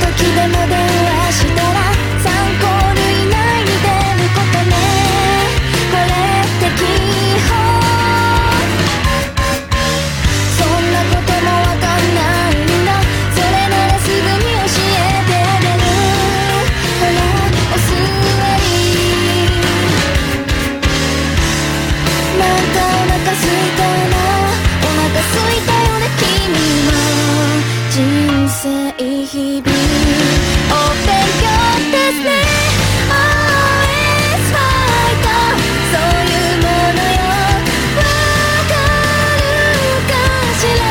時でも電話したら3コール以内に出ることね。これって基本、そんなこともわかんないんだ。それならすぐに教えてあげる。ほらお座り。なんかお腹すいたな。お腹すいたよね君は。人生日々お勉強ですね。 Always fight、 そういうものよ。わかるかしら。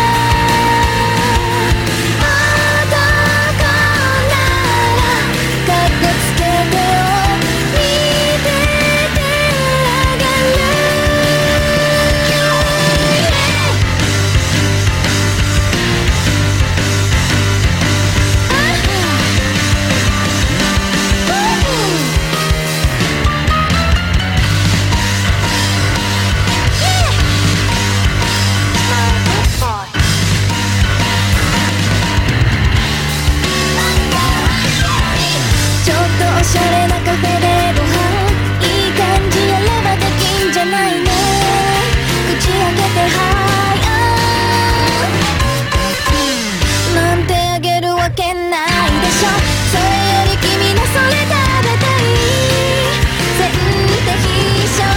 男ならかっこつけてよ。見ててあげる。ちょっとおしゃれなカフェでご飯、いい感じやればできんじゃないね。口開けてはいなんてあげるわけないでしょ。それより君のそれ食べたい。先手必勝、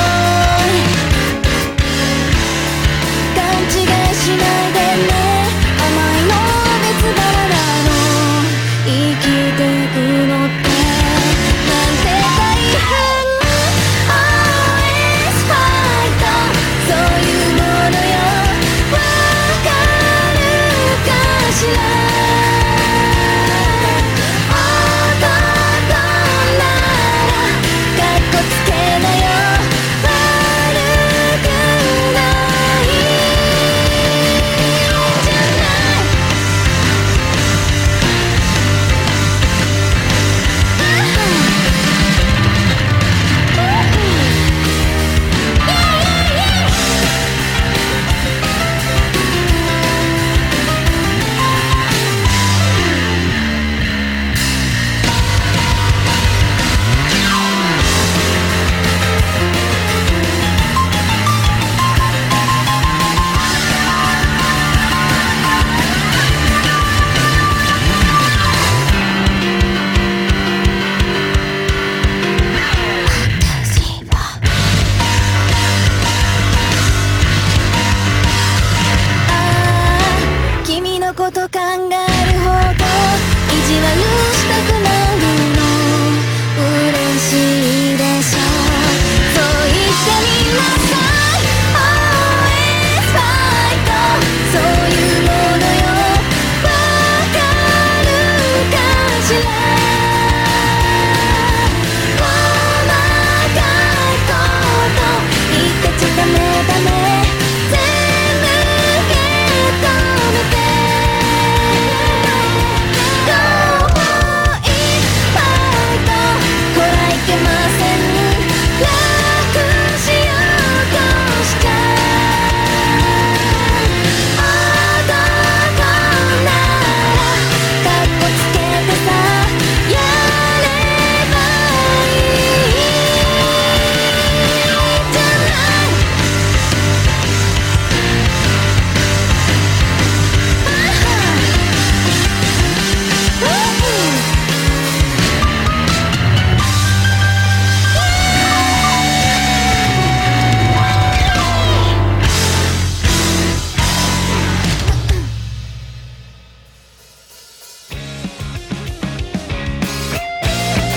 勘違いしないでね。甘いのは別腹なの。生きてくのってなんて大変。 Always fight、 そういうものよ。わかるかしら。男ならかっこつけなよ。悪くないじゃない。君のこと考えるほど意地悪したくない。